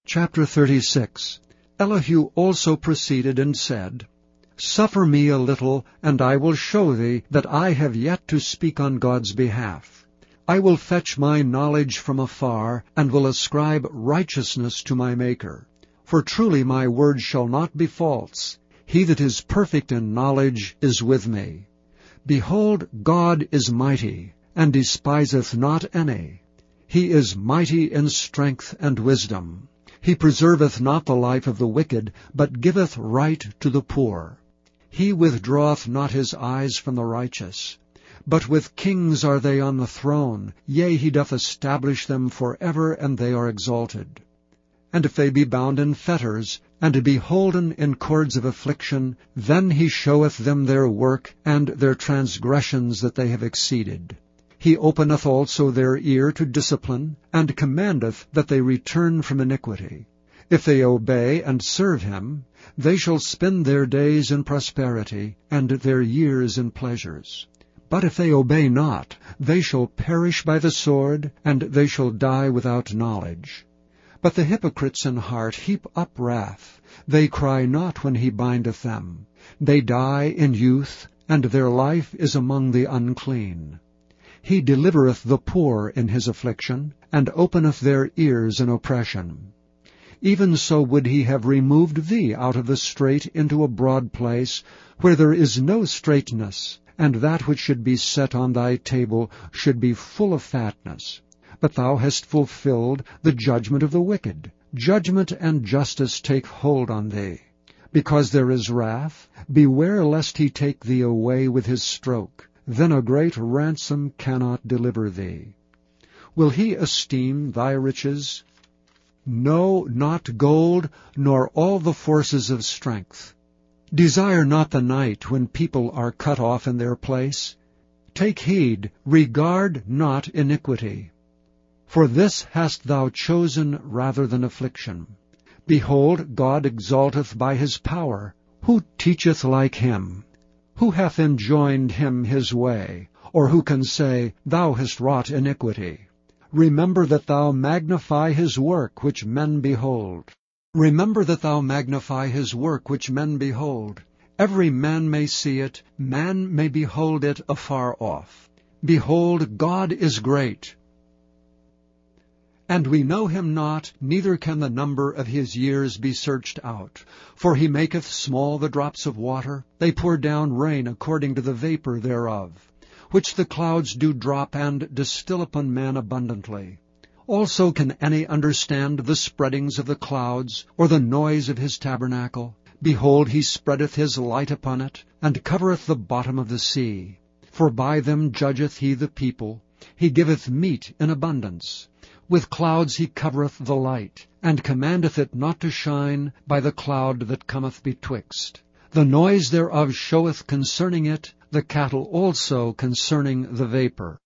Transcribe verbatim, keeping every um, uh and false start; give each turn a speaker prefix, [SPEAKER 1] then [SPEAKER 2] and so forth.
[SPEAKER 1] Chapter thirty-six. Elihu also proceeded and said, Suffer me a little, and I will show thee that I have yet to speak on God's behalf. I will fetch my knowledge from afar, and will ascribe righteousness to my Maker. For truly my word shall not be false. He that is perfect in knowledge is with me. Behold, God is mighty, and despiseth not any. He is mighty in strength and wisdom. He preserveth not the life of the wicked, but giveth right to the poor. He withdraweth not his eyes from the righteous. But with kings are they on the throne, yea, he doth establish them for ever, and they are exalted. And if they be bound in fetters, and beholden in cords of affliction, then he showeth them their work, and their transgressions that they have exceeded. He openeth also their ear to discipline, and commandeth that they return from iniquity. If they obey and serve him, they shall spend their days in prosperity, and their years in pleasures. But if they obey not, they shall perish by the sword, and they shall die without knowledge. But the hypocrites in heart heap up wrath. They cry not when he bindeth them. They die in youth, and their life is among the unclean. He delivereth the poor in his affliction, and openeth their ears in oppression. Even so would he have removed thee out of the strait into a broad place, where there is no straightness, and that which should be set on thy table should be full of fatness. But thou hast fulfilled the judgment of the wicked. Judgment and justice take hold on thee. Because there is wrath, beware lest he take thee away with his stroke. Then a great ransom cannot deliver thee. Will he esteem thy riches? No, not gold, nor all the forces of strength. Desire not the night when people are cut off in their place. Take heed, regard not iniquity. For this hast thou chosen rather than affliction. Behold, God exalteth by his power. Who teacheth like him? Who hath enjoined him his way? Or who can say, Thou hast wrought iniquity? Remember that thou magnify his work which men behold. Remember that thou magnify his work which men behold. Every man may see it, man may behold it afar off. Behold, God is great. And we know him not, neither can the number of his years be searched out. For he maketh small the drops of water, they pour down rain according to the vapor thereof, which the clouds do drop and distill upon man abundantly. Also can any understand the spreadings of the clouds, or the noise of his tabernacle? Behold, he spreadeth his light upon it, and covereth the bottom of the sea. For by them judgeth he the people, he giveth meat in abundance. With clouds he covereth the light, and commandeth it not to shine by the cloud that cometh betwixt. The noise thereof showeth concerning it, the cattle also concerning the vapor.